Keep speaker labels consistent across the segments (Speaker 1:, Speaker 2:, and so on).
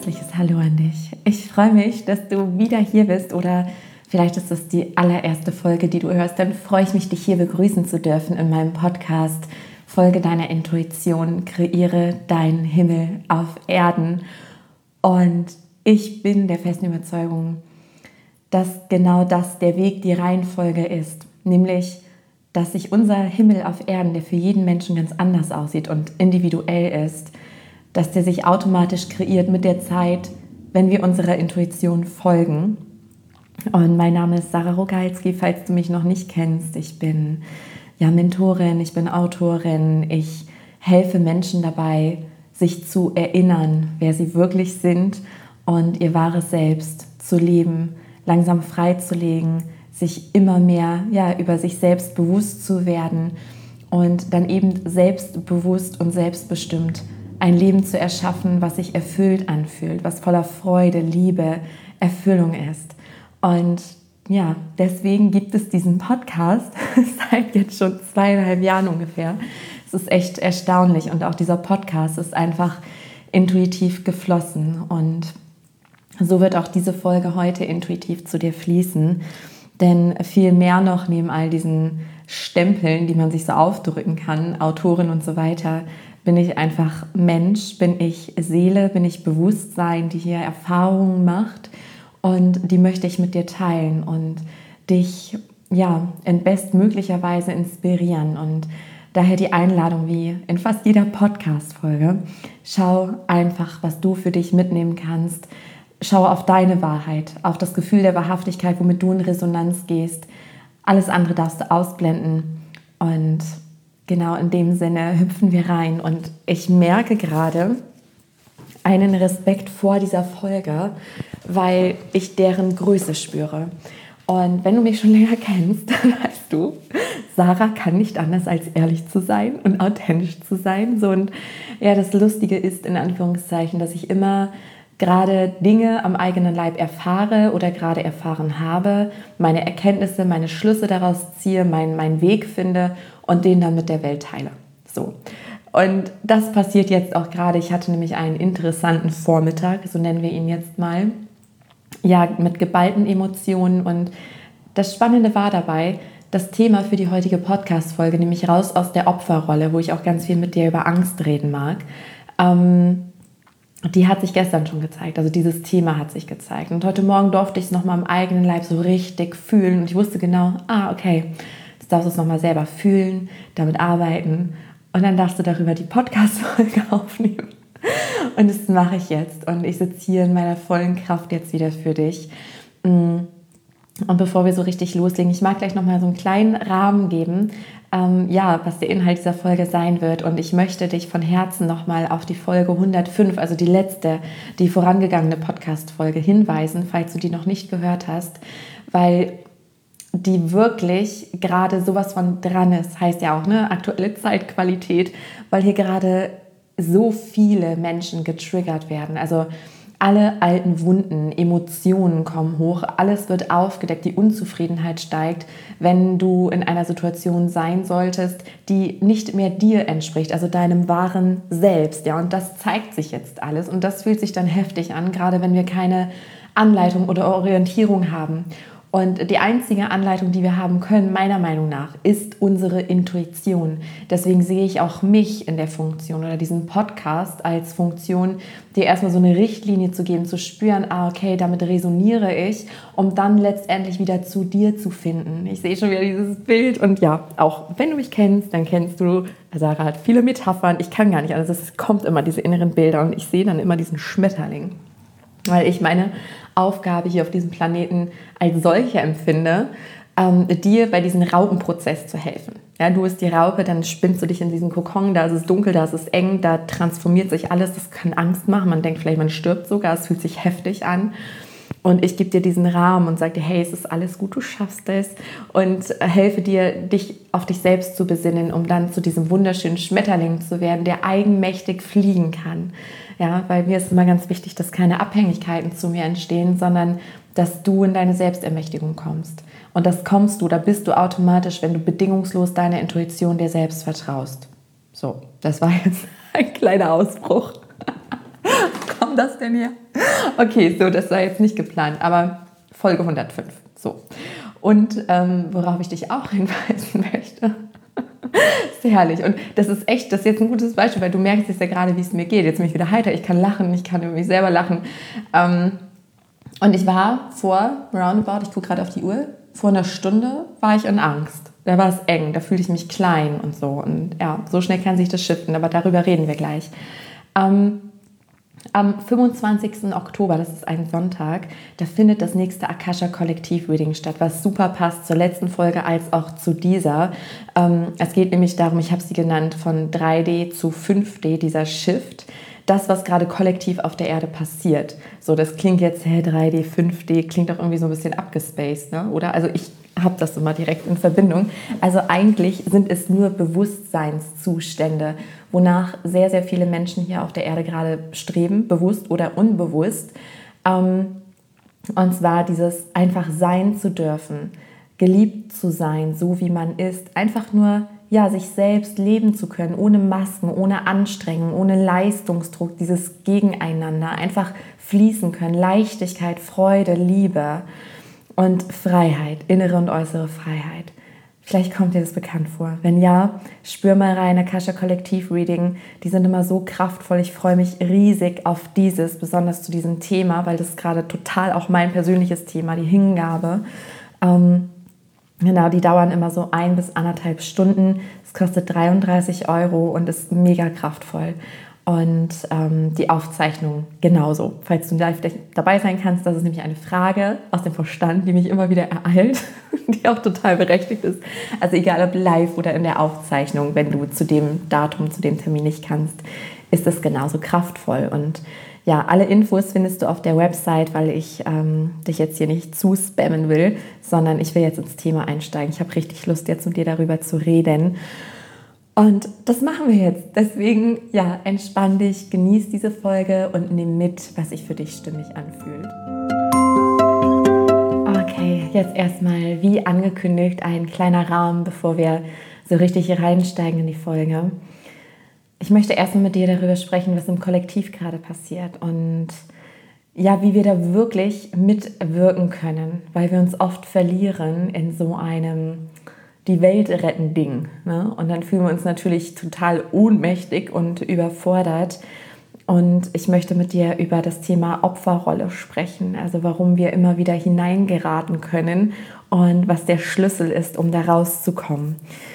Speaker 1: herzliches Hallo an dich. Ich freue mich, dass du wieder hier bist oder vielleicht ist das die allererste Folge, die du hörst. Dann freue ich mich, dich hier begrüßen zu dürfen in meinem Podcast Folge deiner Intuition, kreiere deinen Himmel auf Erden. Und ich bin der festen Überzeugung, dass genau das der Weg, die Reihenfolge ist. Nämlich, dass sich unser Himmel auf Erden, der für jeden Menschen ganz anders aussieht und individuell ist, dass der sich automatisch kreiert mit der Zeit, wenn wir unserer Intuition folgen. Und mein Name ist Sarah Rogalski, falls du mich noch nicht kennst. Ich bin Mentorin, ich bin Autorin. Ich helfe Menschen dabei, sich zu erinnern, wer sie wirklich sind und ihr wahres Selbst zu leben, langsam freizulegen, sich immer mehr über sich selbst bewusst zu werden und dann eben selbstbewusst und selbstbestimmt ein Leben zu erschaffen, was sich erfüllt anfühlt, was voller Freude, Liebe, Erfüllung ist. Und ja, deswegen gibt es diesen Podcast seit jetzt schon 2,5 Jahren ungefähr. Es ist echt erstaunlich und auch dieser Podcast ist einfach intuitiv geflossen und so wird auch diese Folge heute intuitiv zu dir fließen, denn viel mehr noch neben all diesen Stempeln, die man sich so aufdrücken kann, Autorin und so weiter, bin ich einfach Mensch, bin ich Seele, bin ich Bewusstsein, die hier Erfahrungen macht und die möchte ich mit dir teilen und dich in bestmöglicher Weise inspirieren. Und daher die Einladung, wie in fast jeder Podcast-Folge, schau einfach, was du für dich mitnehmen kannst. Schau auf deine Wahrheit, auf das Gefühl der Wahrhaftigkeit, womit du in Resonanz gehst. Alles andere darfst du ausblenden und genau in dem Sinne hüpfen wir rein und ich merke gerade einen Respekt vor dieser Folge, weil ich deren Größe spüre. Und wenn du mich schon länger kennst, dann weißt du, Sarah kann nicht anders als ehrlich zu sein und authentisch zu sein. So, und ja, das Lustige ist in Anführungszeichen, dass ich immer gerade Dinge am eigenen Leib erfahre oder gerade erfahren habe, meine Erkenntnisse, meine Schlüsse daraus ziehe, meinen Weg finde und den dann mit der Welt teile. So. Und das passiert jetzt auch gerade. Ich hatte nämlich einen interessanten Vormittag, so nennen wir ihn jetzt mal, mit geballten Emotionen. Und das Spannende war dabei, das Thema für die heutige Podcast-Folge, nämlich raus aus der Opferrolle, wo ich auch ganz viel mit dir über Angst reden mag, die hat sich gestern schon gezeigt, also dieses Thema hat sich gezeigt. Und heute Morgen durfte ich es nochmal im eigenen Leib so richtig fühlen und ich wusste genau, okay, jetzt darfst du es nochmal selber fühlen, damit arbeiten und dann darfst du darüber die Podcast-Folge aufnehmen. Und das mache ich jetzt und ich sitze hier in meiner vollen Kraft jetzt wieder für dich. Und bevor wir so richtig loslegen, ich mag gleich nochmal so einen kleinen Rahmen geben, was der Inhalt dieser Folge sein wird. Und ich möchte dich von Herzen nochmal auf die Folge 105, also die letzte, die vorangegangene Podcast-Folge hinweisen, falls du die noch nicht gehört hast, weil die wirklich gerade sowas von dran ist, heißt ja auch, aktuelle Zeitqualität, weil hier gerade so viele Menschen getriggert werden. Also alle alten Wunden, Emotionen kommen hoch, alles wird aufgedeckt, die Unzufriedenheit steigt, wenn du in einer Situation sein solltest, die nicht mehr dir entspricht, also deinem wahren Selbst. Ja, und das zeigt sich jetzt alles und das fühlt sich dann heftig an, gerade wenn wir keine Anleitung oder Orientierung haben. Und die einzige Anleitung, die wir haben können, meiner Meinung nach, ist unsere Intuition. Deswegen sehe ich auch mich in der Funktion oder diesen Podcast als Funktion, dir erstmal so eine Richtlinie zu geben, zu spüren, okay, damit resoniere ich, um dann letztendlich wieder zu dir zu finden. Ich sehe schon wieder dieses Bild und ja, auch wenn du mich kennst, dann kennst du, Sarah hat viele Metaphern, ich kann gar nicht alles, es kommt immer diese inneren Bilder und ich sehe dann immer diesen Schmetterling. Weil ich meine Aufgabe hier auf diesem Planeten als solche empfinde, dir bei diesem Raupenprozess zu helfen. Ja, du bist die Raupe, dann spinnst du dich in diesen Kokon, da ist es dunkel, da ist es eng, da transformiert sich alles, das kann Angst machen, man denkt vielleicht, man stirbt sogar, es fühlt sich heftig an. Und ich gebe dir diesen Rahmen und sage dir, hey, es ist alles gut, du schaffst es und helfe dir, dich auf dich selbst zu besinnen, um dann zu diesem wunderschönen Schmetterling zu werden, der eigenmächtig fliegen kann. Ja, weil mir ist immer ganz wichtig, dass keine Abhängigkeiten zu mir entstehen, sondern dass du in deine Selbstermächtigung kommst. Und das kommst du, da bist du automatisch, wenn du bedingungslos deiner Intuition dir selbst vertraust. So, das war jetzt ein kleiner Ausbruch. kam das denn her? Okay, so, das war jetzt nicht geplant, aber Folge 105. So. Und worauf ich dich auch hinweisen möchte, ist herrlich. Und das ist jetzt ein gutes Beispiel, weil du merkst jetzt ja gerade, wie es mir geht. Jetzt bin ich wieder heiter, ich kann lachen, ich kann über mich selber lachen. Und ich war vor roundabout, ich gucke gerade auf die Uhr, vor einer Stunde war ich in Angst. Da war es eng, da fühlte ich mich klein und so. Und ja, so schnell kann sich das shiften, aber darüber reden wir gleich. Am 25. Oktober, das ist ein Sonntag, da findet das nächste Akasha Kollektiv Reading statt, was super passt zur letzten Folge als auch zu dieser. Es geht nämlich darum, ich habe sie genannt, von 3D zu 5D, dieser Shift. Das, was gerade kollektiv auf der Erde passiert. So, das klingt jetzt, 3D, 5D, klingt auch irgendwie so ein bisschen abgespaced, ne? Oder? Also ich habe das immer direkt in Verbindung. Also eigentlich sind es nur Bewusstseinszustände, wonach sehr, sehr viele Menschen hier auf der Erde gerade streben, bewusst oder unbewusst. Und zwar dieses einfach sein zu dürfen, geliebt zu sein, so wie man ist, einfach nur sich selbst leben zu können, ohne Masken, ohne Anstrengung, ohne Leistungsdruck, dieses Gegeneinander, einfach fließen können, Leichtigkeit, Freude, Liebe und Freiheit, innere und äußere Freiheit. Vielleicht kommt dir das bekannt vor. Wenn ja, spür mal rein, Akasha Kollektiv Reading, die sind immer so kraftvoll. Ich freue mich riesig auf besonders zu diesem Thema, weil das ist gerade total auch mein persönliches Thema, die Hingabe. Genau, die dauern immer so 1 bis 1,5 Stunden. Es kostet 33 € und ist mega kraftvoll. Und die Aufzeichnung genauso. Falls du live dabei sein kannst, das ist nämlich eine Frage aus dem Verstand, die mich immer wieder ereilt, die auch total berechtigt ist. Also egal ob live oder in der Aufzeichnung, wenn du zu dem Datum, zu dem Termin nicht kannst, ist es genauso kraftvoll. Und ja, alle Infos findest du auf der Website, weil ich dich jetzt hier nicht zu spammen will, sondern ich will jetzt ins Thema einsteigen. Ich habe richtig Lust, jetzt mit dir darüber zu reden. Und das machen wir jetzt. Deswegen, entspann dich, genieß diese Folge und nimm mit, was sich für dich stimmig anfühlt. Okay, jetzt erstmal, wie angekündigt, ein kleiner Rahmen, bevor wir so richtig reinsteigen in die Folge. Ich möchte erstmal mit dir darüber sprechen, was im Kollektiv gerade passiert und wie wir da wirklich mitwirken können, weil wir uns oft verlieren in so einem die Welt retten Ding. Ne? Und dann fühlen wir uns natürlich total ohnmächtig und überfordert. Und ich möchte mit dir über das Thema Opferrolle sprechen, also warum wir immer wieder hineingeraten können und was der Schlüssel ist, um da rauszukommen.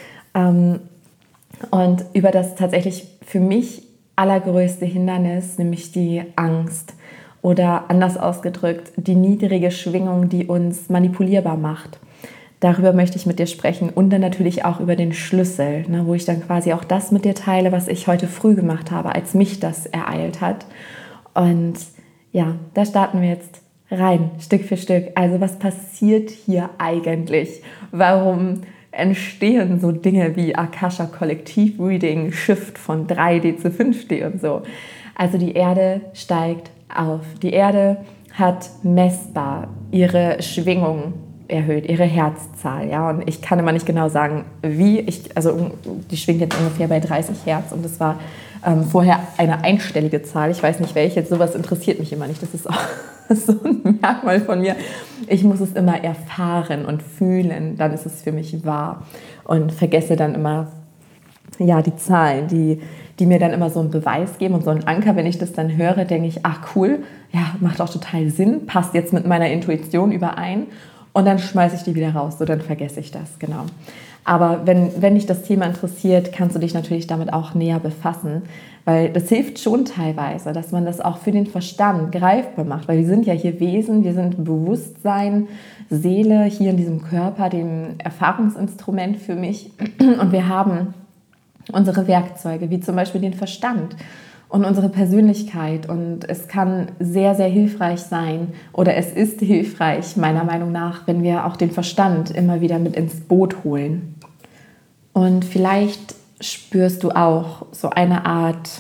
Speaker 1: Und über das tatsächlich für mich allergrößte Hindernis, nämlich die Angst oder anders ausgedrückt, die niedrige Schwingung, die uns manipulierbar macht. Darüber möchte ich mit dir sprechen und dann natürlich auch über den Schlüssel, wo ich dann quasi auch das mit dir teile, was ich heute früh gemacht habe, als mich das ereilt hat. Und da starten wir jetzt rein, Stück für Stück. Also was passiert hier eigentlich? Warum entstehen so Dinge wie Akasha Kollektiv Reading, Shift von 3D zu 5D und so? Also die Erde steigt auf. Die Erde hat messbar ihre Schwingung erhöht, ihre Herzzahl, und ich kann immer nicht genau sagen, wie, die schwingt jetzt ungefähr bei 30 Hertz und das war vorher eine einstellige Zahl, ich weiß nicht welche, sowas interessiert mich immer nicht, das ist auch so ein Merkmal von mir, ich muss es immer erfahren und fühlen, dann ist es für mich wahr und vergesse dann immer, die Zahlen, die mir dann immer so einen Beweis geben und so einen Anker, wenn ich das dann höre, denke ich, ach cool, macht auch total Sinn, passt jetzt mit meiner Intuition überein. Und dann schmeiße ich die wieder raus, so dann vergesse ich das, genau. Aber wenn dich das Thema interessiert, kannst du dich natürlich damit auch näher befassen, weil das hilft schon teilweise, dass man das auch für den Verstand greifbar macht, weil wir sind ja hier Wesen, wir sind Bewusstsein, Seele hier in diesem Körper, dem Erfahrungsinstrument für mich und wir haben unsere Werkzeuge, wie zum Beispiel den Verstand und unsere Persönlichkeit und es kann sehr, sehr hilfreich sein oder es ist hilfreich, meiner Meinung nach, wenn wir auch den Verstand immer wieder mit ins Boot holen. Und vielleicht spürst du auch so eine Art,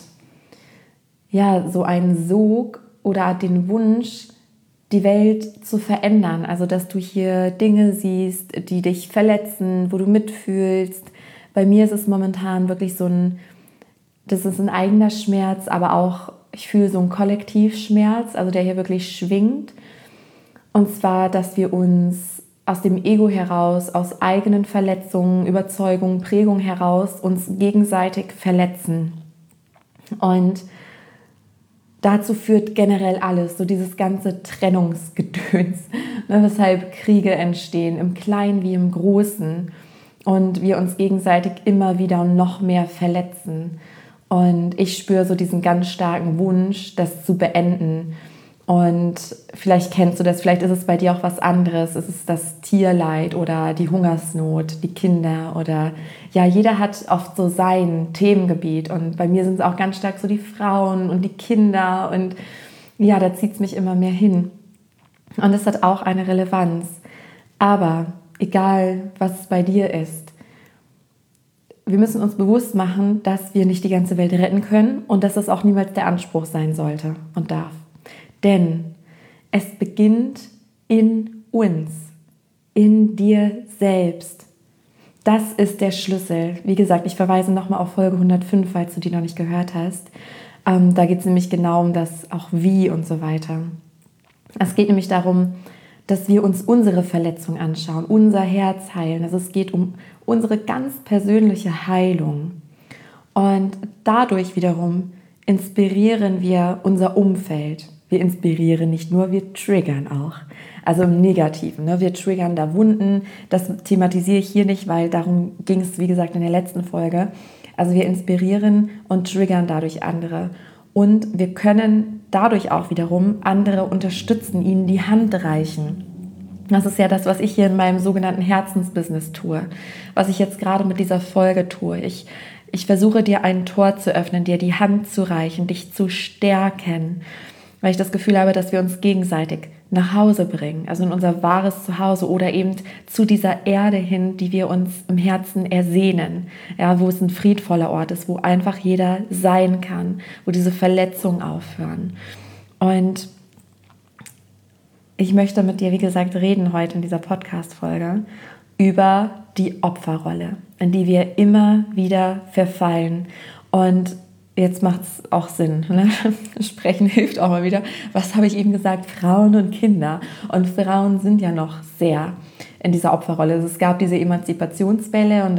Speaker 1: so einen Sog oder den Wunsch, die Welt zu verändern. Also, dass du hier Dinge siehst, die dich verletzen, wo du mitfühlst. Bei mir ist es momentan wirklich das ist ein eigener Schmerz, aber auch ich fühle so einen Kollektivschmerz, also der hier wirklich schwingt. Und zwar, dass wir uns aus dem Ego heraus, aus eigenen Verletzungen, Überzeugungen, Prägungen heraus uns gegenseitig verletzen. Und dazu führt generell alles, so dieses ganze Trennungsgedöns, ne, weshalb Kriege entstehen, im Kleinen wie im Großen. Und wir uns gegenseitig immer wieder noch mehr verletzen. Und ich spüre so diesen ganz starken Wunsch, das zu beenden. Und vielleicht kennst du das, vielleicht ist es bei dir auch was anderes. Es ist das Tierleid oder die Hungersnot, die Kinder oder ja, jeder hat oft so sein Themengebiet. Und bei mir sind es auch ganz stark so die Frauen und die Kinder. Und ja, da zieht es mich immer mehr hin. Und es hat auch eine Relevanz. Aber egal, was es bei dir ist, wir müssen uns bewusst machen, dass wir nicht die ganze Welt retten können und dass das auch niemals der Anspruch sein sollte und darf. Denn es beginnt in uns, in dir selbst. Das ist der Schlüssel. Wie gesagt, ich verweise nochmal auf Folge 105, falls du die noch nicht gehört hast. Da geht es nämlich genau um das auch Wie und so weiter. Es geht nämlich darum, dass wir uns unsere Verletzung anschauen, unser Herz heilen. Also es geht um unsere ganz persönliche Heilung. Und dadurch wiederum inspirieren wir unser Umfeld. Wir inspirieren nicht nur, wir triggern auch. Also im Negativen. Ne? Wir triggern da Wunden. Das thematisiere ich hier nicht, weil darum ging es, wie gesagt, in der letzten Folge. Also wir inspirieren und triggern dadurch andere. Und wir können dadurch auch wiederum andere unterstützen, ihnen die Hand reichen. Das ist ja das, was ich hier in meinem sogenannten Herzensbusiness tue. Was ich jetzt gerade mit dieser Folge tue. Ich versuche dir ein Tor zu öffnen, dir die Hand zu reichen, dich zu stärken. Weil ich das Gefühl habe, dass wir uns gegenseitig nach Hause bringen, also in unser wahres Zuhause oder eben zu dieser Erde hin, die wir uns im Herzen ersehnen, ja, wo es ein friedvoller Ort ist, wo einfach jeder sein kann, wo diese Verletzungen aufhören. Und ich möchte mit dir, wie gesagt, reden heute in dieser Podcast-Folge über die Opferrolle, in die wir immer wieder verfallen. Und jetzt macht es auch Sinn. Ne? Sprechen hilft auch mal wieder. Was habe ich eben gesagt? Frauen und Kinder. Und Frauen sind ja noch sehr in dieser Opferrolle. Also es gab diese Emanzipationswelle und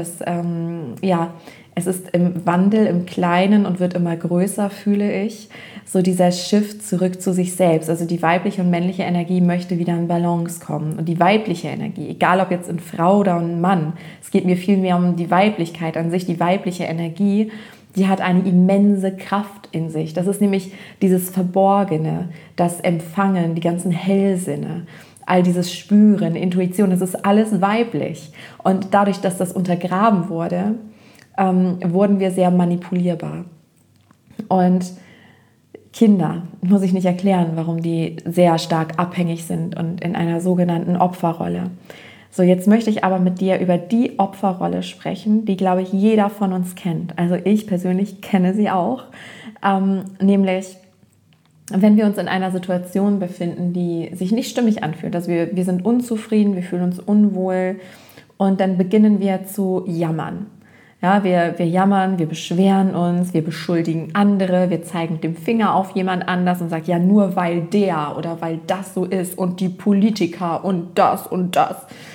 Speaker 1: es ist im Wandel, im Kleinen und wird immer größer, fühle ich. So dieser Shift zurück zu sich selbst. Also die weibliche und männliche Energie möchte wieder in Balance kommen. Und die weibliche Energie, egal ob jetzt in Frau oder ein Mann, es geht mir viel mehr um die Weiblichkeit an sich, die weibliche Energie, die hat eine immense Kraft in sich. Das ist nämlich dieses Verborgene, das Empfangen, die ganzen Hellsinne, all dieses Spüren, Intuition, das ist alles weiblich. Und dadurch, dass das untergraben wurde, wurden wir sehr manipulierbar. Und Kinder, muss ich nicht erklären, warum die sehr stark abhängig sind und in einer sogenannten Opferrolle. So, jetzt möchte ich aber mit dir über die Opferrolle sprechen, die, glaube ich, jeder von uns kennt. Also ich persönlich kenne sie auch. Nämlich, wenn wir uns in einer Situation befinden, die sich nicht stimmig anfühlt. Also wir sind unzufrieden, wir fühlen uns unwohl und dann beginnen wir zu jammern. Ja, wir jammern, wir beschweren uns, wir beschuldigen andere, wir zeigen mit dem Finger auf jemand anders und sagen, ja, nur weil der oder weil das so ist und die Politiker und das und das.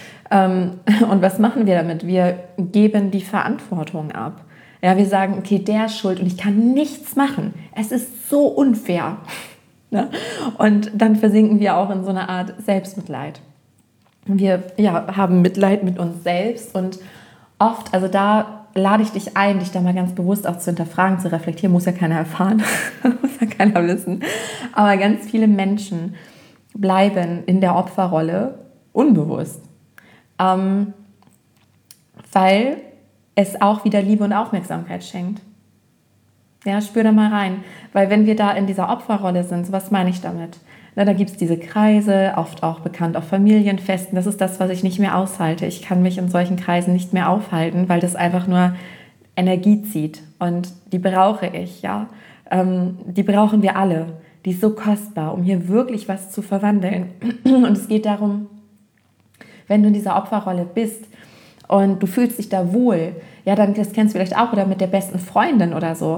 Speaker 1: Und was machen wir damit? Wir geben die Verantwortung ab. Ja, wir sagen, okay, der ist schuld und ich kann nichts machen. Es ist so unfair. Ne? Und dann versinken wir auch in so einer Art Selbstmitleid. Wir haben Mitleid mit uns selbst und oft, also da lade ich dich ein, dich da mal ganz bewusst auch zu hinterfragen, zu reflektieren, muss ja keiner erfahren, muss ja keiner wissen. Aber ganz viele Menschen bleiben in der Opferrolle unbewusst. Weil es auch wieder Liebe und Aufmerksamkeit schenkt. Ja, spür da mal rein. Weil wenn wir da in dieser Opferrolle sind, so was meine ich damit? Na, da gibt es diese Kreise, oft auch bekannt auf Familienfesten. Das ist das, was ich nicht mehr aushalte. Ich kann mich in solchen Kreisen nicht mehr aufhalten, weil das einfach nur Energie zieht. Und die brauche ich, ja. Die brauchen wir alle. Die ist so kostbar, um hier wirklich was zu verwandeln. Und es geht darum, wenn du in dieser Opferrolle bist und du fühlst dich da wohl, ja, dann, das kennst du vielleicht auch, oder mit der besten Freundin oder so,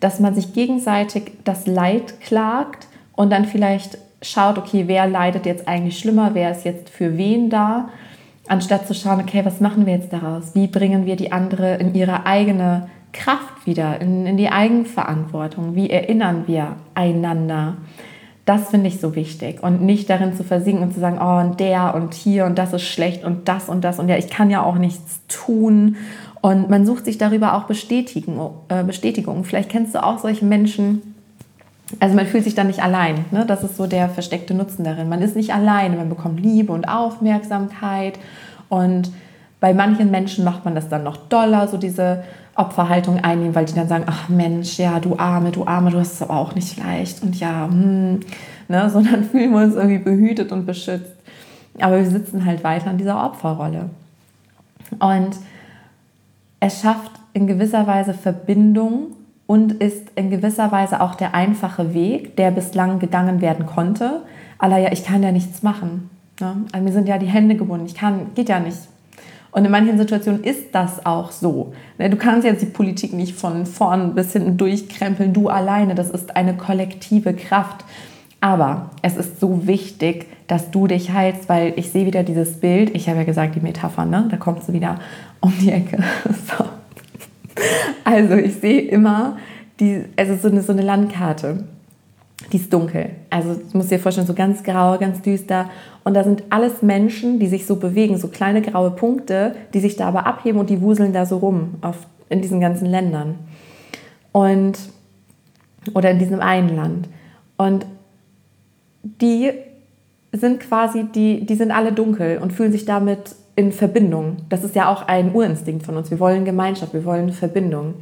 Speaker 1: dass man sich gegenseitig das Leid klagt und dann vielleicht schaut, okay, wer leidet jetzt eigentlich schlimmer, wer ist jetzt für wen da, anstatt zu schauen, okay, was machen wir jetzt daraus? Wie bringen wir die andere in ihre eigene Kraft wieder, in die Eigenverantwortung? Wie erinnern wir einander? Das finde ich so wichtig und nicht darin zu versinken und zu sagen, oh, und der und hier und das ist schlecht und das und ja, ich kann ja auch nichts tun. Und man sucht sich darüber auch Bestätigung. Vielleicht kennst du auch solche Menschen, also man fühlt sich dann nicht allein, ne? Das ist so der versteckte Nutzen darin. Man ist nicht alleine, man bekommt Liebe und Aufmerksamkeit und bei manchen Menschen macht man das dann noch doller, so diese Opferhaltung einnehmen, weil die dann sagen, ach Mensch, ja, du Arme, du hast es aber auch nicht leicht und ja, ne? Sondern fühlen wir uns irgendwie behütet und beschützt. Aber wir sitzen halt weiter in dieser Opferrolle. Und es schafft in gewisser Weise Verbindung und ist in gewisser Weise auch der einfache Weg, der bislang gegangen werden konnte. Aber ja, ich kann ja nichts machen. Ne? Also mir sind ja die Hände gebunden, geht ja nicht. Und in manchen Situationen ist das auch so. Du kannst jetzt die Politik nicht von vorn bis hinten durchkrempeln, du alleine. Das ist eine kollektive Kraft. Aber es ist so wichtig, dass du dich heilst, weil ich sehe wieder dieses Bild. Ich habe ja gesagt, die Metapher, ne? Da kommt sie wieder um die Ecke. So. Also ich sehe immer, so eine Landkarte. Die ist dunkel. Also du musst dir vorstellen, so ganz grau, ganz düster. Und da sind alles Menschen, die sich so bewegen, so kleine graue Punkte, die sich da aber abheben und die wuseln da so rum in diesen ganzen Ländern. Oder in diesem einen Land. Und die sind quasi, die sind alle dunkel und fühlen sich damit in Verbindung. Das ist ja auch ein Urinstinkt von uns. Wir wollen Gemeinschaft, wir wollen Verbindung.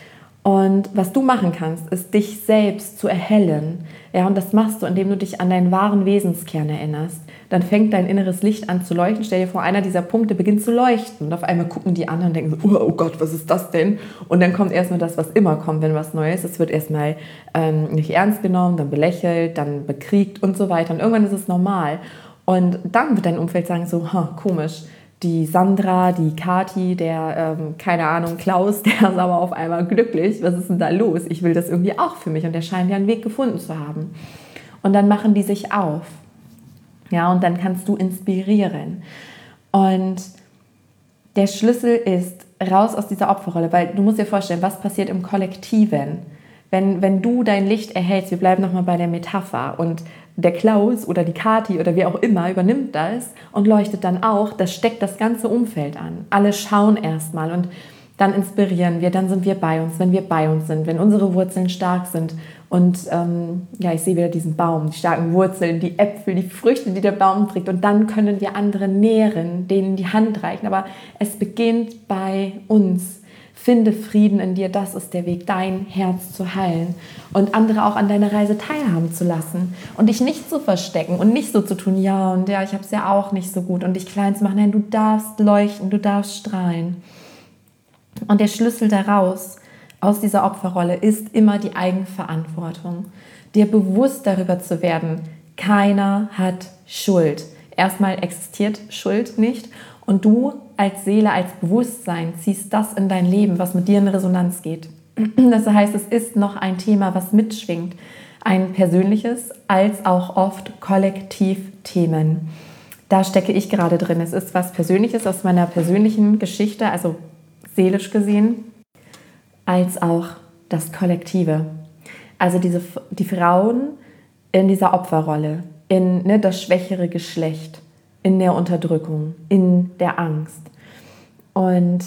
Speaker 1: Und was du machen kannst, ist, dich selbst zu erhellen. Ja, und das machst du, indem du dich an deinen wahren Wesenskern erinnerst. Dann fängt dein inneres Licht an zu leuchten. Stell dir vor, einer dieser Punkte beginnt zu leuchten. Und auf einmal gucken die anderen und denken so, oh Gott, was ist das denn? Und dann kommt erstmal das, was immer kommt, wenn was Neues ist. Es wird erstmal nicht ernst genommen, dann belächelt, dann bekriegt und so weiter. Und irgendwann ist es normal. Und dann wird dein Umfeld sagen so, komisch. Die Sandra, die Kathi, der, keine Ahnung, Klaus, der ist aber auf einmal glücklich. Was ist denn da los? Ich will das irgendwie auch für mich. Und der scheint ja einen Weg gefunden zu haben. Und dann machen die sich auf. Ja, und dann kannst du inspirieren. Und der Schlüssel ist raus aus dieser Opferrolle. Weil du musst dir vorstellen, was passiert im Kollektiven. Wenn du dein Licht erhältst, wir bleiben nochmal bei der Metapher und der Klaus oder die Kathi oder wer auch immer übernimmt das und leuchtet dann auch, das steckt das ganze Umfeld an. Alle schauen erstmal und dann inspirieren wir, dann sind wir bei uns, wenn wir bei uns sind, wenn unsere Wurzeln stark sind und ich sehe wieder diesen Baum, die starken Wurzeln, die Äpfel, die Früchte, die der Baum trägt und dann können wir andere nähren, denen die Hand reichen, aber es beginnt bei uns. Finde Frieden in dir, das ist der Weg, dein Herz zu heilen und andere auch an deiner Reise teilhaben zu lassen und dich nicht zu verstecken und nicht so zu tun, ja, ich habe es ja auch nicht so gut und dich klein zu machen. Nein, du darfst leuchten, du darfst strahlen. Und der Schlüssel daraus, aus dieser Opferrolle, ist immer die Eigenverantwortung. Dir bewusst darüber zu werden, keiner hat Schuld. Erstmal existiert Schuld nicht und du als Seele, als Bewusstsein ziehst das in dein Leben, was mit dir in Resonanz geht. Das heißt, es ist noch ein Thema, was mitschwingt. Ein persönliches, als auch oft Kollektivthemen. Da stecke ich gerade drin. Es ist was Persönliches aus meiner persönlichen Geschichte, also seelisch gesehen, als auch das Kollektive. Also die Frauen in dieser Opferrolle, in das schwächere Geschlecht, in der Unterdrückung, in der Angst. Und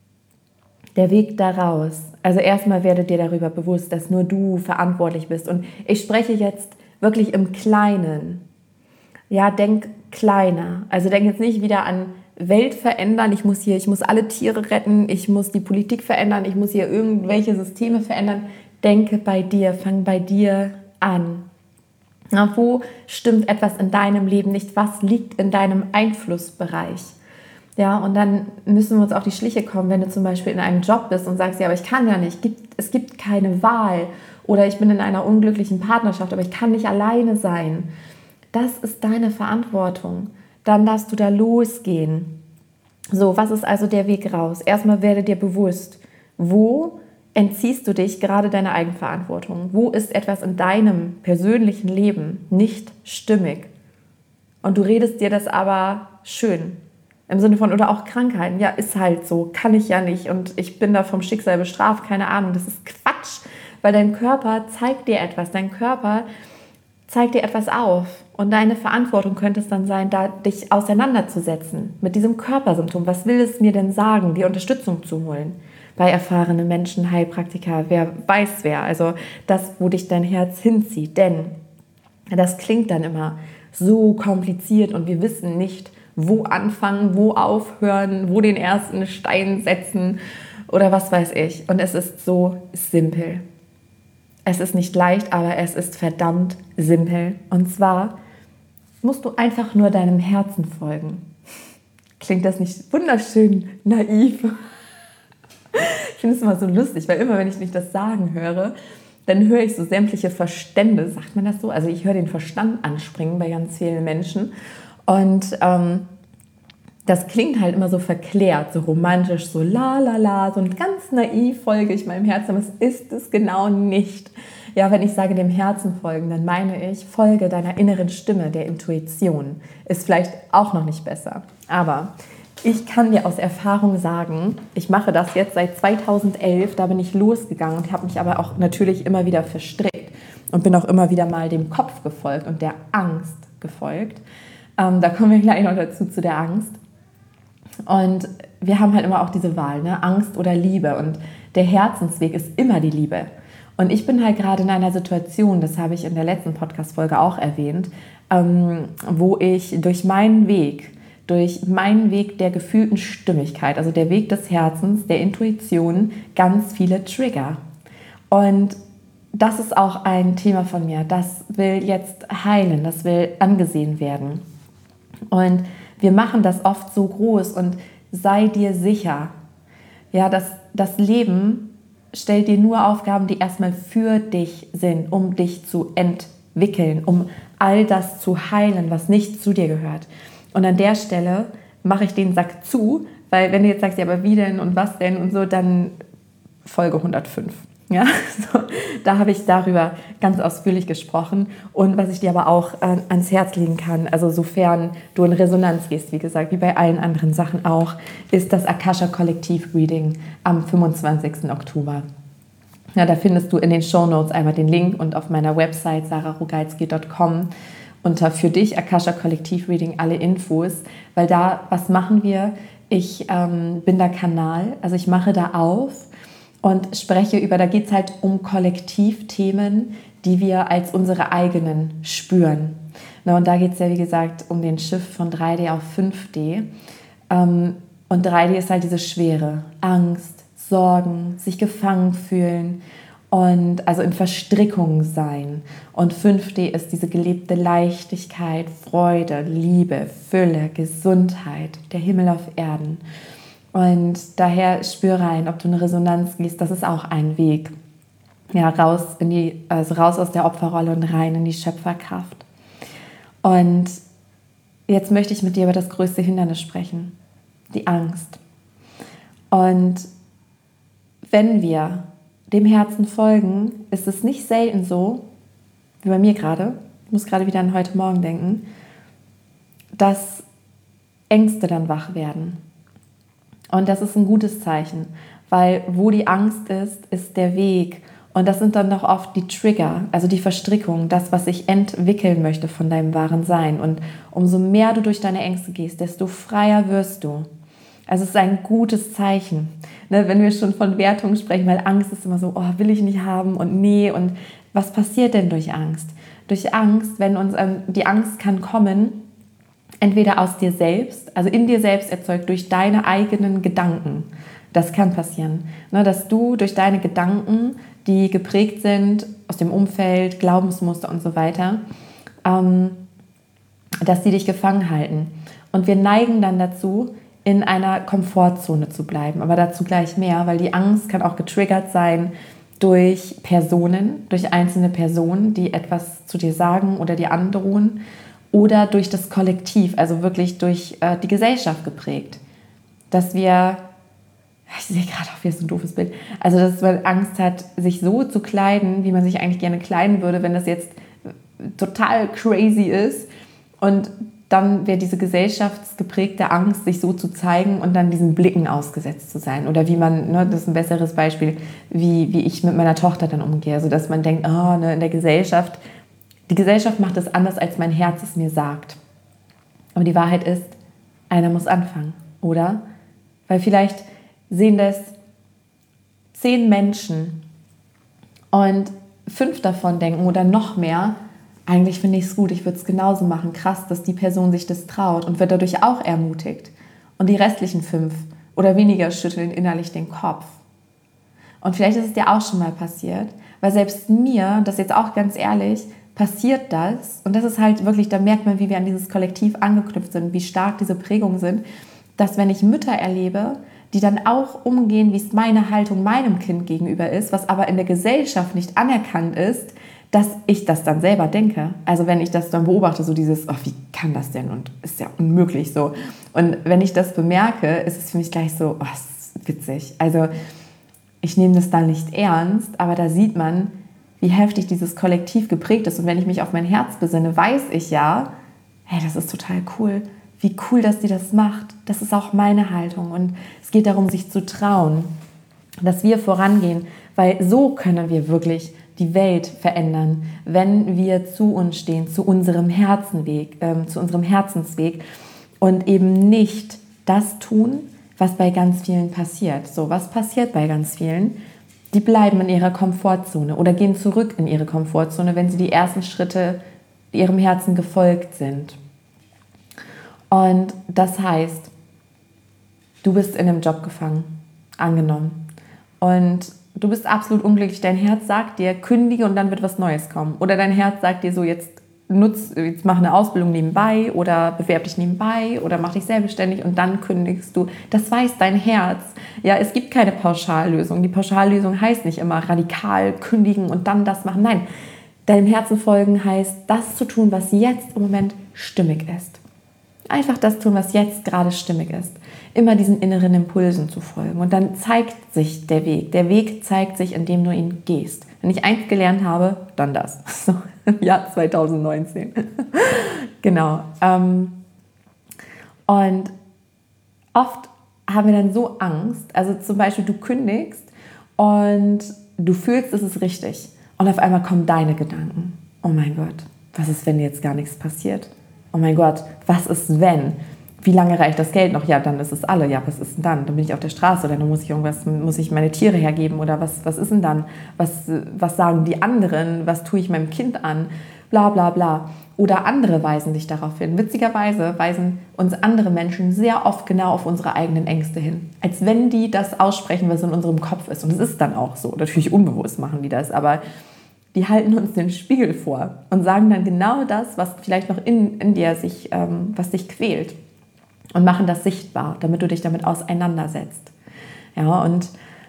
Speaker 1: der Weg daraus, also erstmal werde dir darüber bewusst, dass nur du verantwortlich bist. Und ich spreche jetzt wirklich im Kleinen. Ja, denk kleiner. Also denk jetzt nicht wieder an Welt verändern. Ich muss alle Tiere retten, ich muss die Politik verändern, ich muss hier irgendwelche Systeme verändern. Denke bei dir, fang bei dir an. Na, wo stimmt etwas in deinem Leben nicht? Was liegt in deinem Einflussbereich? Ja, und dann müssen wir uns auf die Schliche kommen, wenn du zum Beispiel in einem Job bist und sagst, ja, aber ich kann ja nicht, es gibt keine Wahl oder ich bin in einer unglücklichen Partnerschaft, aber ich kann nicht alleine sein. Das ist deine Verantwortung. Dann darfst du da losgehen. So, was ist also der Weg raus? Erstmal werde dir bewusst, wo entziehst du dich gerade deiner Eigenverantwortung? Wo ist etwas in deinem persönlichen Leben nicht stimmig? Und du redest dir das aber schön. Im Sinne von, oder auch Krankheiten. Ja, ist halt so, kann ich ja nicht und ich bin da vom Schicksal bestraft, keine Ahnung. Das ist Quatsch, weil dein Körper zeigt dir etwas. Dein Körper zeigt dir etwas auf. Und deine Verantwortung könnte es dann sein, da dich auseinanderzusetzen mit diesem Körpersymptom. Was will es mir denn sagen, dir Unterstützung zu holen? Bei erfahrenen Menschen, Heilpraktiker, wer weiß wer. Also das, wo dich dein Herz hinzieht. Denn das klingt dann immer so kompliziert und wir wissen nicht, wo anfangen, wo aufhören, wo den ersten Stein setzen oder was weiß ich. Und es ist so simpel. Es ist nicht leicht, aber es ist verdammt simpel. Und zwar musst du einfach nur deinem Herzen folgen. Klingt das nicht wunderschön naiv? Ich finde es immer so lustig, weil immer, wenn ich nicht das sagen höre, dann höre ich so sämtliche Verstände, sagt man das so? Also ich höre den Verstand anspringen bei ganz vielen Menschen. Und das klingt halt immer so verklärt, so romantisch, so la la la, so ganz naiv folge ich meinem Herzen, aber es ist es genau nicht. Ja, wenn ich sage dem Herzen folgen, dann meine ich, folge deiner inneren Stimme, der Intuition. Ist vielleicht auch noch nicht besser, aber ich kann dir aus Erfahrung sagen, ich mache das jetzt seit 2011, da bin ich losgegangen und habe mich aber auch natürlich immer wieder verstrickt und bin auch immer wieder mal dem Kopf gefolgt und der Angst gefolgt. Da kommen wir gleich noch dazu, zu der Angst. Und wir haben halt immer auch diese Wahl, ne? Angst oder Liebe. Und der Herzensweg ist immer die Liebe. Und ich bin halt gerade in einer Situation, das habe ich in der letzten Podcast-Folge auch erwähnt, wo ich durch meinen Weg der gefühlten Stimmigkeit, also der Weg des Herzens, der Intuition, ganz viele Trigger. Und das ist auch ein Thema von mir. Das will jetzt heilen, das will angesehen werden. Und wir machen das oft so groß und sei dir sicher, ja, dass das Leben stellt dir nur Aufgaben, die erstmal für dich sind, um dich zu entwickeln, um all das zu heilen, was nicht zu dir gehört. Und an der Stelle mache ich den Sack zu, weil wenn du jetzt sagst, ja, aber wie denn und was denn und so, dann Folge 105. Ja, so, da habe ich darüber ganz ausführlich gesprochen und was ich dir aber auch ans Herz legen kann, also sofern du in Resonanz gehst, wie gesagt, wie bei allen anderen Sachen auch, ist das Akasha Kollektiv Reading am 25. Oktober. Ja, da findest du in den Shownotes einmal den Link und auf meiner Website sararogalski.com unter für dich Akasha Kollektiv Reading alle Infos, weil da, was machen wir? Ich bin da Kanal, also ich mache da auf und spreche über, da geht es halt um Kollektivthemen, die wir als unsere eigenen spüren. Na, und da geht es ja, wie gesagt, um den Shift von 3D auf 5D. Und 3D ist halt diese Schwere, Angst, Sorgen, sich gefangen fühlen und also in Verstrickung sein. Und 5D ist diese gelebte Leichtigkeit, Freude, Liebe, Fülle, Gesundheit, der Himmel auf Erden. Und daher spür rein, ob du in Resonanz gehst, das ist auch ein Weg. Ja, raus aus der Opferrolle und rein in die Schöpferkraft. Und jetzt möchte ich mit dir über das größte Hindernis sprechen, die Angst. Und wenn wir dem Herzen folgen, ist es nicht selten so, wie bei mir gerade, ich muss gerade wieder an heute Morgen denken, dass Ängste dann wach werden. Und das ist ein gutes Zeichen, weil wo die Angst ist, ist der Weg. Und das sind dann noch oft die Trigger, also die Verstrickung, das, was sich entwickeln möchte von deinem wahren Sein. Und umso mehr du durch deine Ängste gehst, desto freier wirst du. Also es ist ein gutes Zeichen, ne, wenn wir schon von Wertung sprechen, weil Angst ist immer so, oh, will ich nicht haben und nee. Und was passiert denn durch Angst? Durch Angst, wenn uns die Angst kann kommen, entweder aus dir selbst, also in dir selbst erzeugt durch deine eigenen Gedanken. Das kann passieren, ne, dass du durch deine Gedanken, die geprägt sind aus dem Umfeld, Glaubensmuster und so weiter, dass die dich gefangen halten. Und wir neigen dann dazu, in einer Komfortzone zu bleiben. Aber dazu gleich mehr, weil die Angst kann auch getriggert sein durch Personen, durch einzelne Personen, die etwas zu dir sagen oder dir androhen, oder durch das Kollektiv, also wirklich durch die Gesellschaft geprägt. Dass wir ich sehe gerade auch wieder so ein doofes Bild, also dass man Angst hat, sich so zu kleiden, wie man sich eigentlich gerne kleiden würde, wenn das jetzt total crazy ist. Und dann wäre diese gesellschaftsgeprägte Angst, sich so zu zeigen und dann diesen Blicken ausgesetzt zu sein. Oder wie man, ne, das ist ein besseres Beispiel, wie ich mit meiner Tochter dann umgehe. Also dass man denkt, oh, ne, in der Gesellschaft, die Gesellschaft macht es anders, als mein Herz es mir sagt. Aber die Wahrheit ist, einer muss anfangen, oder? Weil vielleicht sehen das 10 Menschen und 5 davon denken oder noch mehr, eigentlich finde ich es gut, ich würde es genauso machen. Krass, dass die Person sich das traut und wird dadurch auch ermutigt. Und die restlichen 5 oder weniger schütteln innerlich den Kopf. Und vielleicht ist es dir auch schon mal passiert, weil selbst mir, das jetzt auch ganz ehrlich, passiert das. Und das ist halt wirklich, da merkt man, wie wir an dieses Kollektiv angeknüpft sind, wie stark diese Prägungen sind, dass wenn ich Mütter erlebe, die dann auch umgehen, wie es meine Haltung meinem Kind gegenüber ist, was aber in der Gesellschaft nicht anerkannt ist, dass ich das dann selber denke. Also wenn ich das dann beobachte, so dieses, oh, wie kann das denn? Und ist ja unmöglich so. Und wenn ich das bemerke, ist es für mich gleich so, oh, das ist witzig. Also ich nehme das dann nicht ernst, aber da sieht man, wie heftig dieses Kollektiv geprägt ist. Und wenn ich mich auf mein Herz besinne, weiß ich ja, hey, das ist total cool. Wie cool, dass die das macht. Das ist auch meine Haltung. Und es geht darum, sich zu trauen, dass wir vorangehen, weil so können wir wirklich die Welt verändern, wenn wir zu uns stehen, zu unserem Herzensweg und eben nicht das tun, was bei ganz vielen passiert. So, was passiert bei ganz vielen? Die bleiben in ihrer Komfortzone oder gehen zurück in ihre Komfortzone, wenn sie die ersten Schritte ihrem Herzen gefolgt sind. Und das heißt, du bist in einem Job gefangen, angenommen. Und du bist absolut unglücklich. Dein Herz sagt dir, kündige und dann wird was Neues kommen. Oder dein Herz sagt dir so, jetzt mach eine Ausbildung nebenbei oder bewerb dich nebenbei oder mach dich selbstständig und dann kündigst du. Das weiß dein Herz. Ja, es gibt keine Pauschallösung. Die Pauschallösung heißt nicht immer radikal kündigen und dann das machen. Nein, deinem Herzen folgen heißt, das zu tun, was jetzt im Moment stimmig ist. Einfach das tun, was jetzt gerade stimmig ist. Immer diesen inneren Impulsen zu folgen. Und dann zeigt sich der Weg. Der Weg zeigt sich, indem du ihn gehst. Wenn ich eins gelernt habe, dann das. So, im Jahr 2019. Genau. Und oft haben wir dann so Angst. Also zum Beispiel, du kündigst und du fühlst, es ist richtig. Und auf einmal kommen deine Gedanken. Oh mein Gott, was ist, wenn jetzt gar nichts passiert? Oh mein Gott, was ist, wenn? Wie lange reicht das Geld noch? Ja, dann ist es alle. Ja, was ist denn dann? Dann bin ich auf der Straße oder dann muss ich meine Tiere hergeben oder was ist denn dann? Was sagen die anderen? Was tue ich meinem Kind an? Bla bla bla. Oder andere weisen dich darauf hin. Witzigerweise weisen uns andere Menschen sehr oft genau auf unsere eigenen Ängste hin. Als wenn die das aussprechen, was in unserem Kopf ist. Und es ist dann auch so. Natürlich unbewusst machen die das, aber die halten uns den Spiegel vor und sagen dann genau das, was vielleicht noch in dir was dich quält. Und machen das sichtbar, damit du dich damit auseinandersetzt. Ja, und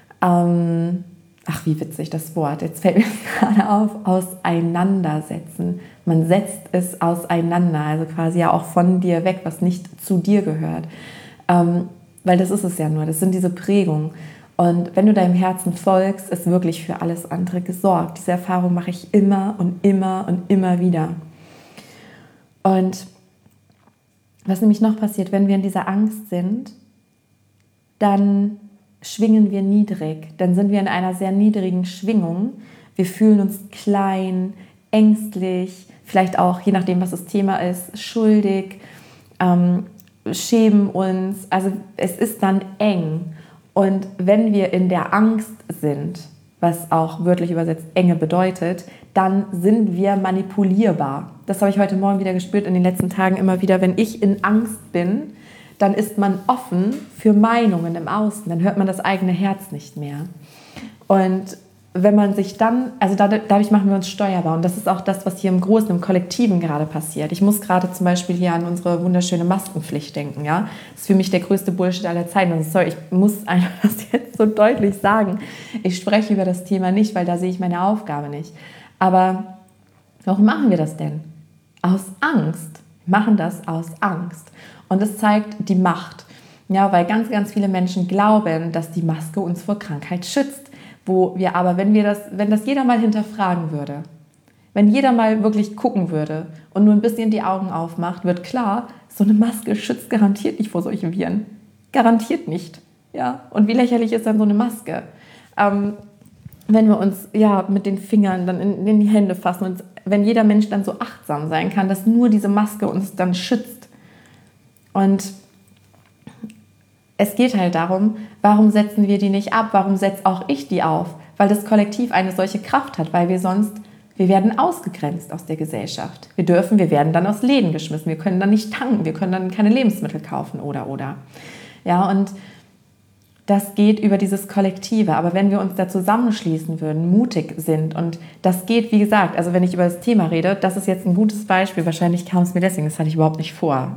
Speaker 1: wie witzig das Wort. Jetzt fällt mir gerade auf, auseinandersetzen. Man setzt es auseinander, also quasi ja auch von dir weg, was nicht zu dir gehört. Weil das ist es ja nur, das sind diese Prägungen. Und wenn du deinem Herzen folgst, ist wirklich für alles andere gesorgt. Diese Erfahrung mache ich immer und immer und immer wieder. Und was nämlich noch passiert, wenn wir in dieser Angst sind, dann schwingen wir niedrig. Dann sind wir in einer sehr niedrigen Schwingung. Wir fühlen uns klein, ängstlich, vielleicht auch, je nachdem, was das Thema ist, schuldig, schämen uns. Also es ist dann eng. Und wenn wir in der Angst sind, was auch wörtlich übersetzt Enge bedeutet, dann sind wir manipulierbar. Das habe ich heute Morgen wieder gespürt, in den letzten Tagen immer wieder. Wenn ich in Angst bin, dann ist man offen für Meinungen im Außen. Dann hört man das eigene Herz nicht mehr. Und wenn man sich dann, also dadurch machen wir uns steuerbar. Und das ist auch das, was hier im Großen, im Kollektiven gerade passiert. Ich muss gerade zum Beispiel hier an unsere wunderschöne Maskenpflicht denken. Ja? Das ist für mich der größte Bullshit aller Zeiten. Und sorry, ich muss einfach das jetzt so deutlich sagen. Ich spreche über das Thema nicht, weil da sehe ich meine Aufgabe nicht. Aber warum machen wir das denn? Aus Angst. Wir machen das aus Angst. Und es zeigt die Macht. Ja, weil ganz, ganz viele Menschen glauben, dass die Maske uns vor Krankheit schützt. Wo wir aber, wenn das jeder mal hinterfragen würde, wenn jeder mal wirklich gucken würde und nur ein bisschen die Augen aufmacht, wird klar, so eine Maske schützt garantiert nicht vor solchen Viren. Garantiert nicht. Ja? Und wie lächerlich ist dann so eine Maske? Wenn wir uns mit den Fingern dann in die Hände fassen und wenn jeder Mensch dann so achtsam sein kann, dass nur diese Maske uns dann schützt. Und es geht halt darum, warum setzen wir die nicht ab? Warum setze auch ich die auf? Weil das Kollektiv eine solche Kraft hat, weil wir werden ausgegrenzt aus der Gesellschaft. Wir werden dann aus Läden geschmissen, wir können dann nicht tanken, wir können dann keine Lebensmittel kaufen oder. Ja, und das geht über dieses Kollektive. Aber wenn wir uns da zusammenschließen würden, mutig sind und das geht, wie gesagt, also wenn ich über das Thema rede, das ist jetzt ein gutes Beispiel, wahrscheinlich kam es mir deswegen, das hatte ich überhaupt nicht vor.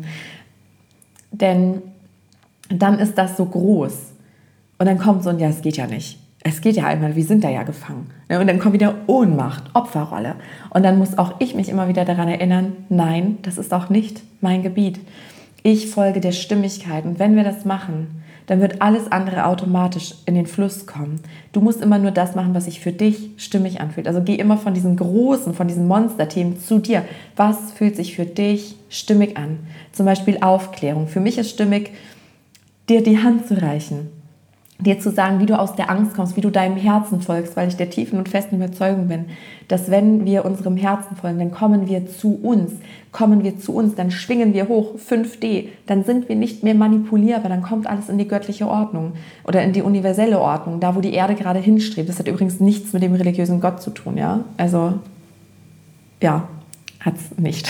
Speaker 1: Denn dann ist das so groß und dann kommt so ein, es geht ja nicht. Es geht ja einmal, wir sind da ja gefangen. Und dann kommt wieder Ohnmacht, Opferrolle. Und dann muss auch ich mich immer wieder daran erinnern, nein, das ist auch nicht mein Gebiet. Ich folge der Stimmigkeit. Und wenn wir das machen, dann wird alles andere automatisch in den Fluss kommen. Du musst immer nur das machen, was sich für dich stimmig anfühlt. Also geh immer von diesen großen, von diesen Monsterthemen zu dir. Was fühlt sich für dich stimmig an? Zum Beispiel Aufklärung. Für mich ist stimmig, dir die Hand zu reichen. Dir zu sagen, wie du aus der Angst kommst, wie du deinem Herzen folgst, weil ich der tiefen und festen Überzeugung bin, dass wenn wir unserem Herzen folgen, dann kommen wir zu uns, dann schwingen wir hoch, 5D, dann sind wir nicht mehr manipulierbar, dann kommt alles in die göttliche Ordnung oder in die universelle Ordnung, da wo die Erde gerade hinstrebt. Das hat übrigens nichts mit dem religiösen Gott zu tun, ja, also, ja, hat's nicht.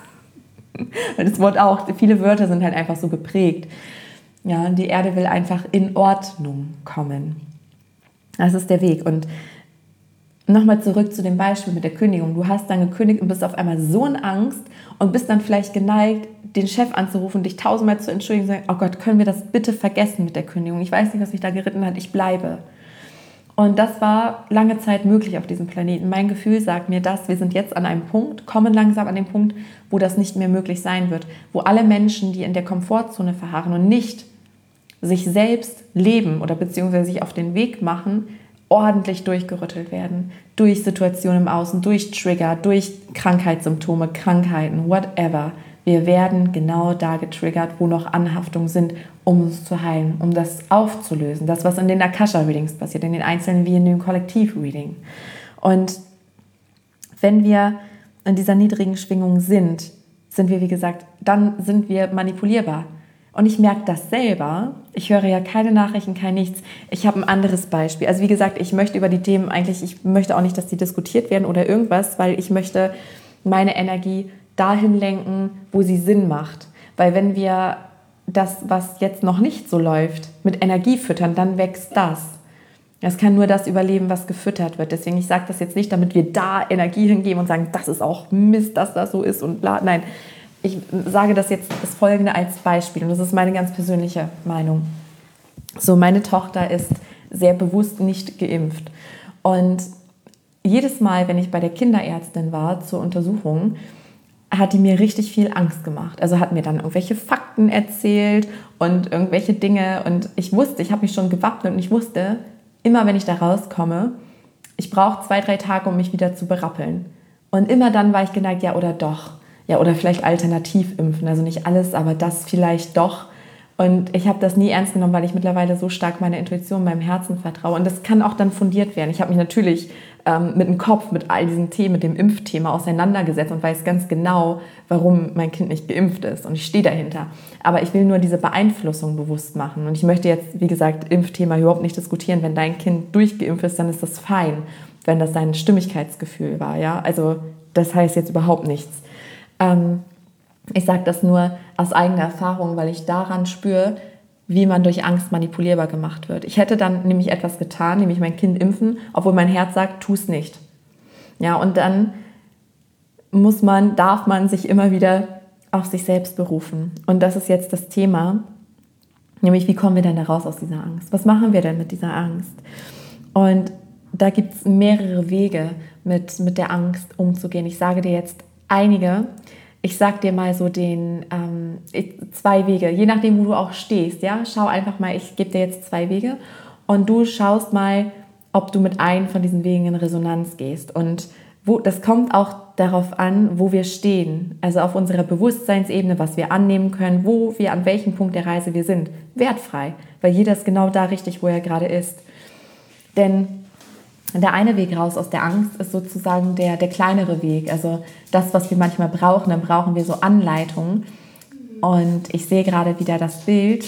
Speaker 1: Das Wort auch, viele Wörter sind halt einfach so geprägt. Ja, die Erde will einfach in Ordnung kommen. Das ist der Weg. Und nochmal zurück zu dem Beispiel mit der Kündigung. Du hast dann gekündigt und bist auf einmal so in Angst und bist dann vielleicht geneigt, den Chef anzurufen, dich 1000-mal zu entschuldigen und zu sagen, oh Gott, können wir das bitte vergessen mit der Kündigung? Ich weiß nicht, was mich da geritten hat, ich bleibe. Und das war lange Zeit möglich auf diesem Planeten. Mein Gefühl sagt mir das, wir sind jetzt an einem Punkt, kommen langsam an den Punkt, wo das nicht mehr möglich sein wird. Wo alle Menschen, die in der Komfortzone verharren und nicht sich selbst leben oder beziehungsweise sich auf den Weg machen, ordentlich durchgerüttelt werden. Durch Situationen im Außen, durch Trigger, durch Krankheitssymptome, Krankheiten, whatever. Wir werden genau da getriggert, wo noch Anhaftungen sind, um uns zu heilen, um das aufzulösen. Das, was in den Akasha-Readings passiert, in den Einzelnen wie in dem Kollektiv-Reading. Und wenn wir in dieser niedrigen Schwingung sind wir, wie gesagt, dann sind wir manipulierbar. Und ich merke das selber. Ich höre ja keine Nachrichten, kein nichts. Ich habe ein anderes Beispiel. Also wie gesagt, ich möchte über die Themen eigentlich, ich möchte auch nicht, dass die diskutiert werden oder irgendwas, weil ich möchte meine Energie dahin lenken, wo sie Sinn macht. Weil wenn wir das, was jetzt noch nicht so läuft, mit Energie füttern, dann wächst das. Es kann nur das überleben, was gefüttert wird. Deswegen, ich sage das jetzt nicht, damit wir da Energie hingeben und sagen, das ist auch Mist, dass das so ist und bla. Nein, ich sage das jetzt das Folgende als Beispiel und das ist meine ganz persönliche Meinung. So, meine Tochter ist sehr bewusst nicht geimpft und jedes Mal, wenn ich bei der Kinderärztin war zur Untersuchung, hat die mir richtig viel Angst gemacht. Also hat mir dann irgendwelche Fakten erzählt und irgendwelche Dinge und ich habe mich schon gewappnet und ich wusste, immer wenn ich da rauskomme, ich brauche 2-3 Tage, um mich wieder zu berappeln. Und immer dann war ich geneigt, ja oder doch. Ja, oder vielleicht alternativ impfen, also nicht alles, aber das vielleicht doch. Und ich habe das nie ernst genommen, weil ich mittlerweile so stark meiner Intuition, meinem Herzen vertraue. Und das kann auch dann fundiert werden. Ich habe mich natürlich mit dem Kopf, mit all diesen Themen, mit dem Impfthema auseinandergesetzt und weiß ganz genau, warum mein Kind nicht geimpft ist. Und ich stehe dahinter. Aber ich will nur diese Beeinflussung bewusst machen. Und ich möchte jetzt, wie gesagt, Impfthema überhaupt nicht diskutieren. Wenn dein Kind durchgeimpft ist, dann ist das fein, wenn das sein Stimmigkeitsgefühl war. Ja? Also das heißt jetzt überhaupt nichts. Ich sage das nur aus eigener Erfahrung, weil ich daran spüre, wie man durch Angst manipulierbar gemacht wird. Ich hätte dann nämlich etwas getan, nämlich mein Kind impfen, obwohl mein Herz sagt, tu es nicht. Ja, und dann darf man sich immer wieder auf sich selbst berufen. Und das ist jetzt das Thema, nämlich wie kommen wir denn da raus aus dieser Angst? Was machen wir denn mit dieser Angst? Und da gibt es mehrere Wege, mit der Angst umzugehen. Ich sage dir jetzt einige. ich sag dir mal so den 2 Wege, je nachdem, wo du auch stehst. Ja? Schau einfach mal, ich gebe dir jetzt 2 Wege und du schaust mal, ob du mit einem von diesen Wegen in Resonanz gehst. Und das kommt auch darauf an, wo wir stehen, also auf unserer Bewusstseinsebene, was wir annehmen können, wo wir an welchem Punkt der Reise wir sind. Wertfrei, weil jeder ist genau da richtig, wo er gerade ist. Denn der eine Weg raus aus der Angst ist sozusagen der kleinere Weg, also das, was wir manchmal brauchen, dann brauchen wir so Anleitungen. Und ich sehe gerade wieder das Bild,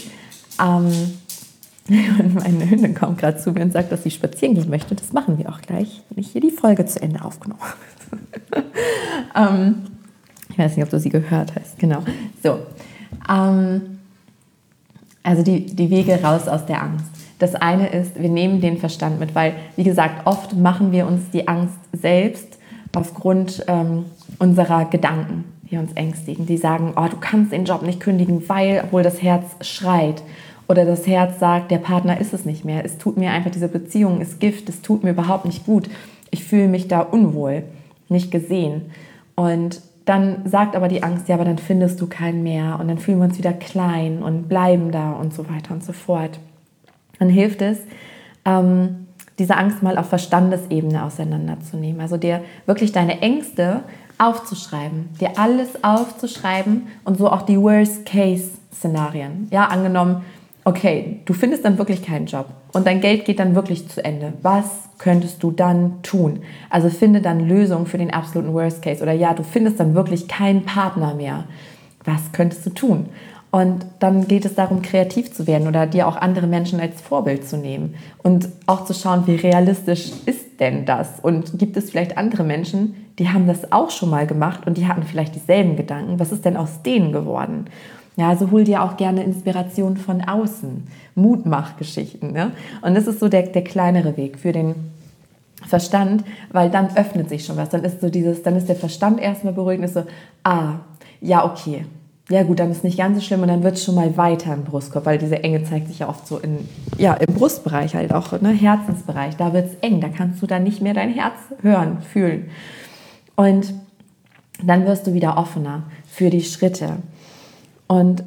Speaker 1: und meine Hündin kommt gerade zu mir und sagt, dass sie spazieren gehen möchte. Das machen wir auch gleich, wenn ich hier die Folge zu Ende aufgenommen habe. Ich weiß nicht, ob du sie gehört hast. Genau. So. Also die Wege raus aus der Angst. Das eine ist, wir nehmen den Verstand mit, weil, wie gesagt, oft machen wir uns die Angst selbst aufgrund unserer Gedanken, die uns ängstigen. Die sagen, oh, du kannst den Job nicht kündigen, weil, obwohl das Herz schreit. Oder das Herz sagt, der Partner ist es nicht mehr. Es tut mir einfach, diese Beziehung ist Gift, es tut mir überhaupt nicht gut. Ich fühle mich da unwohl, nicht gesehen. Und dann sagt aber die Angst, ja, aber dann findest du keinen mehr. Und dann fühlen wir uns wieder klein und bleiben da und so weiter und so fort. Dann hilft es, diese Angst mal auf Verstandesebene auseinanderzunehmen. Also dir wirklich deine Ängste aufzuschreiben, dir alles aufzuschreiben und so auch die Worst-Case-Szenarien. Ja, angenommen, okay, du findest dann wirklich keinen Job und dein Geld geht dann wirklich zu Ende. Was könntest du dann tun? Also finde dann Lösungen für den absoluten Worst Case. Oder ja, du findest dann wirklich keinen Partner mehr. Was könntest du tun? Und dann geht es darum, kreativ zu werden oder dir auch andere Menschen als Vorbild zu nehmen und auch zu schauen, wie realistisch ist denn das? Und gibt es vielleicht andere Menschen, die haben das auch schon mal gemacht und die hatten vielleicht dieselben Gedanken. Was ist denn aus denen geworden? Ja, also hol dir auch gerne Inspiration von außen, Mutmachgeschichten. Ne? Und das ist so der kleinere Weg für den Verstand, weil dann öffnet sich schon was. Dann ist der Verstand erstmal beruhigt und ist so, ja, okay. Ja gut, dann ist nicht ganz so schlimm und dann wird es schon mal weiter im Brustkorb, weil diese Enge zeigt sich ja oft so im Brustbereich halt auch, ne, Herzensbereich. Da wird es eng, da kannst du dann nicht mehr dein Herz hören, fühlen. Und dann wirst du wieder offener für die Schritte. Und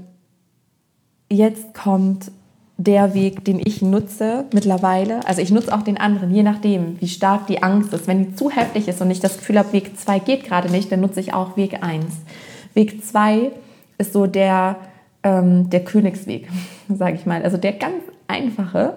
Speaker 1: jetzt kommt der Weg, den ich nutze mittlerweile. Also ich nutze auch den anderen, je nachdem, wie stark die Angst ist. Wenn die zu heftig ist und ich das Gefühl habe, Weg 2 geht gerade nicht, dann nutze ich auch Weg 1. Weg 2 ist so der Königsweg, sage ich mal. Also der ganz einfache.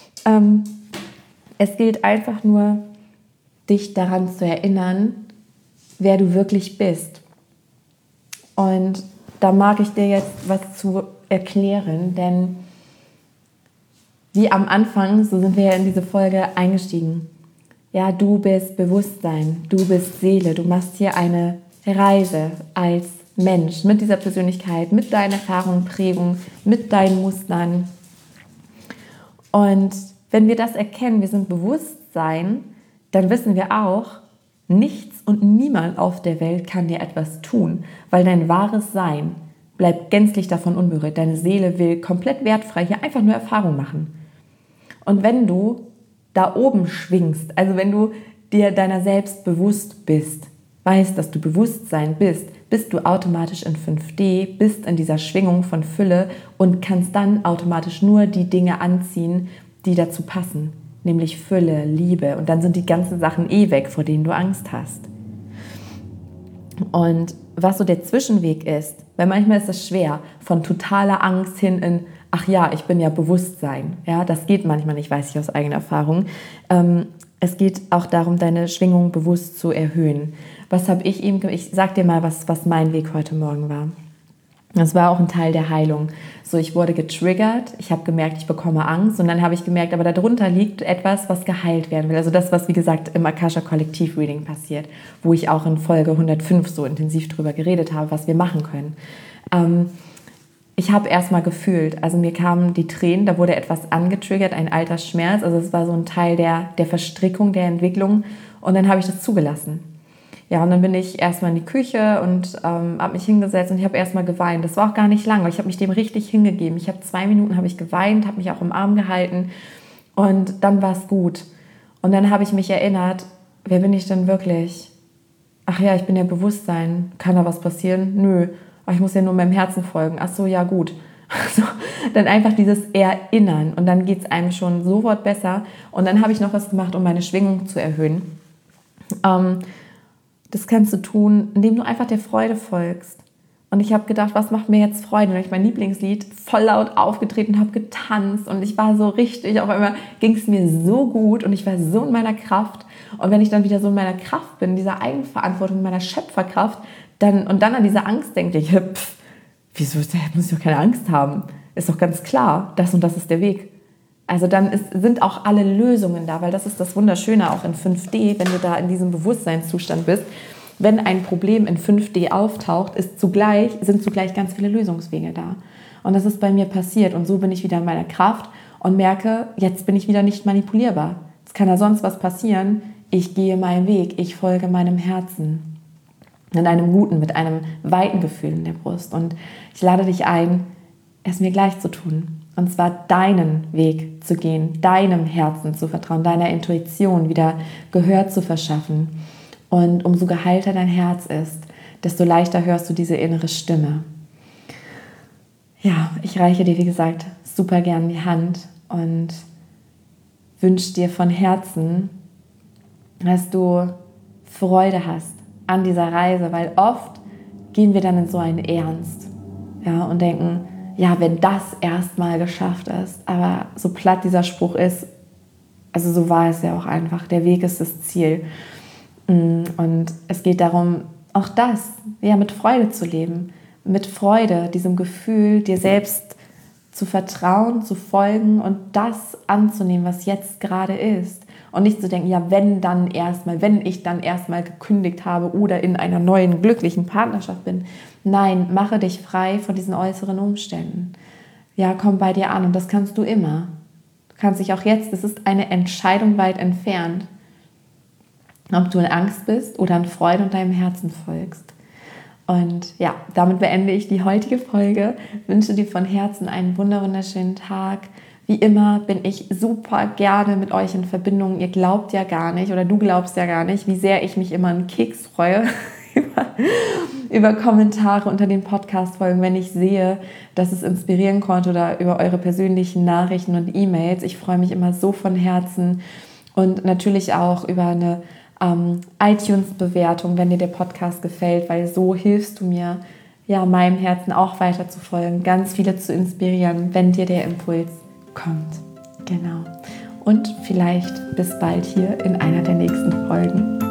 Speaker 1: Es gilt einfach nur, dich daran zu erinnern, wer du wirklich bist. Und da mag ich dir jetzt was zu erklären, denn wie am Anfang, so sind wir ja in diese Folge eingestiegen. Ja, du bist Bewusstsein, du bist Seele, du machst hier eine Reise als Mensch mit dieser Persönlichkeit, mit deinen Erfahrungen, Prägungen, mit deinen Mustern. Und wenn wir das erkennen, wir sind Bewusstsein, dann wissen wir auch, nichts und niemand auf der Welt kann dir etwas tun, weil dein wahres Sein bleibt gänzlich davon unberührt. Deine Seele will komplett wertfrei hier einfach nur Erfahrung machen. Und wenn du da oben schwingst, also wenn du dir deiner selbst bewusst bist, weißt, dass du Bewusstsein bist, bist du automatisch in 5D, bist in dieser Schwingung von Fülle und kannst dann automatisch nur die Dinge anziehen, die dazu passen, nämlich Fülle, Liebe. Und dann sind die ganzen Sachen weg, vor denen du Angst hast. Und was so der Zwischenweg ist, weil manchmal ist es schwer, von totaler Angst hin in, ach ja, ich bin ja Bewusstsein. Ja, das geht manchmal nicht, weiß ich aus eigener Erfahrung. Es geht auch darum, deine Schwingung bewusst zu erhöhen. Was habe ich eben, ich sag dir mal, was mein Weg heute Morgen war. Das war auch ein Teil der Heilung. So, ich wurde getriggert, ich habe gemerkt, ich bekomme Angst und dann habe ich gemerkt, aber darunter liegt etwas, was geheilt werden will. Also das, was wie gesagt im Akasha Kollektiv Reading passiert, wo ich auch in Folge 105 so intensiv drüber geredet habe, was wir machen können. Ich habe erstmal gefühlt, also mir kamen die Tränen, da wurde etwas angetriggert, ein alter Schmerz, also es war so ein Teil der Verstrickung, der Entwicklung und dann habe ich das zugelassen. Ja, und dann bin ich erstmal in die Küche und habe mich hingesetzt und ich habe erstmal geweint. Das war auch gar nicht lang, weil ich habe mich dem richtig hingegeben. Ich habe 2 Minuten habe ich geweint, habe mich auch im Arm gehalten und dann war es gut. Und dann habe ich mich erinnert, wer bin ich denn wirklich? ach ja, ich bin ja Bewusstsein, kann da was passieren? Nö, aber ich muss ja nur meinem Herzen folgen. Ach so, ja gut. Also, dann einfach dieses Erinnern und dann geht es einem schon sofort besser. Und dann habe ich noch was gemacht, um meine Schwingung zu erhöhen. Das kannst du tun, indem du einfach der Freude folgst. Und ich habe gedacht, was macht mir jetzt Freude? Und dann habe ich mein Lieblingslied voll laut aufgetreten, habe getanzt und ich war so richtig, auf einmal ging es mir so gut und ich war so in meiner Kraft. Und wenn ich dann wieder so in meiner Kraft bin, dieser Eigenverantwortung, meiner Schöpferkraft, dann an diese Angst denke ich, wieso muss ich doch keine Angst haben? Ist doch ganz klar, das und das ist der Weg. Also dann sind auch alle Lösungen da, weil das ist das Wunderschöne auch in 5D, wenn du da in diesem Bewusstseinszustand bist. Wenn ein Problem in 5D auftaucht, sind zugleich ganz viele Lösungswege da. Und das ist bei mir passiert und so bin ich wieder in meiner Kraft und merke, jetzt bin ich wieder nicht manipulierbar. Es kann ja sonst was passieren. Ich gehe meinen Weg, ich folge meinem Herzen. In einem guten, mit einem weiten Gefühl in der Brust. Und ich lade dich ein, es mir gleich zu tun. Und zwar deinen Weg zu gehen, deinem Herzen zu vertrauen, deiner Intuition wieder Gehör zu verschaffen. Und umso geheilter dein Herz ist, desto leichter hörst du diese innere Stimme. Ja, ich reiche dir, wie gesagt, super gern die Hand und wünsche dir von Herzen, dass du Freude hast an dieser Reise, weil oft gehen wir dann in so einen Ernst, ja, und denken, ja, wenn das erstmal geschafft ist, aber so platt dieser Spruch ist, also so war es ja auch einfach, der Weg ist das Ziel und es geht darum, auch das, ja, mit Freude zu leben, mit Freude, diesem Gefühl, dir selbst zu vertrauen, zu folgen und das anzunehmen, was jetzt gerade ist. Und nicht zu denken, ja, wenn ich dann erstmal gekündigt habe oder in einer neuen, glücklichen Partnerschaft bin. Nein, mache dich frei von diesen äußeren Umständen. Ja, komm bei dir an und das kannst du immer. Du kannst dich auch jetzt, es ist eine Entscheidung weit entfernt, ob du in Angst bist oder in Freude und deinem Herzen folgst. Und ja, damit beende ich die heutige Folge. Wünsche dir von Herzen einen wunderschönen Tag. Wie immer bin ich super gerne mit euch in Verbindung. Ihr glaubt ja gar nicht oder du glaubst ja gar nicht, wie sehr ich mich immer einen Keks freue über Kommentare unter den Podcast-Folgen, wenn ich sehe, dass es inspirieren konnte oder über eure persönlichen Nachrichten und E-Mails. Ich freue mich immer so von Herzen und natürlich auch über eine iTunes-Bewertung, wenn dir der Podcast gefällt, weil so hilfst du mir, ja, meinem Herzen auch weiter zu folgen, ganz viele zu inspirieren, wenn dir der Impuls kommt. Genau. Und vielleicht bis bald hier in einer der nächsten Folgen.